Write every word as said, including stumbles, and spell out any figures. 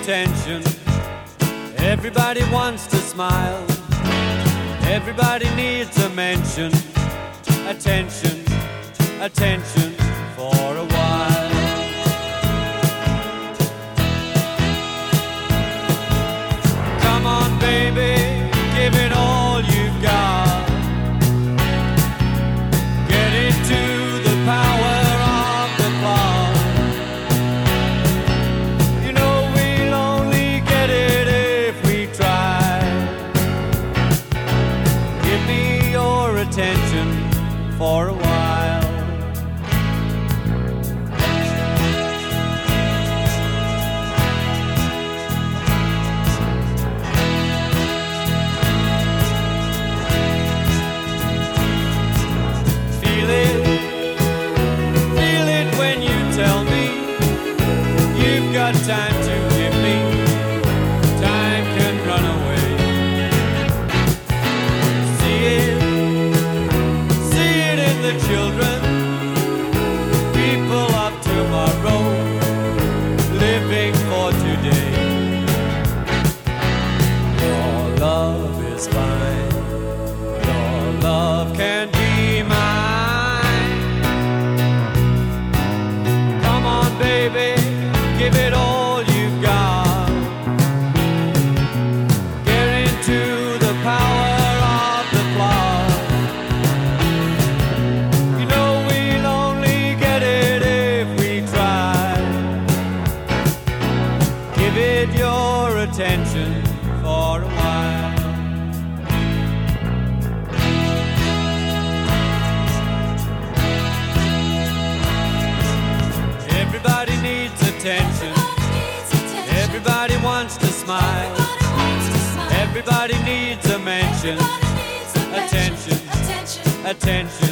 attention. Everybody wants to smile. Everybody needs a mention. Attention, attention for a while. Come on, baby, give it all you've got. Get into the power of the clock. You know we'll only get it if we try. Give me your attention for a while. Feel it, feel it when you tell me you've got time to give me. Time can run away. See it, see it in the children, people of tomorrow, living for today. Your love is fine, your love can be mine. Come on, baby, give it all you've got. Get into the power of the clock. You know we'll only get it if we try. Give it your attention for a while. Everybody needs attention. Everybody wants to smile. Everybody needs a mention. Attention, attention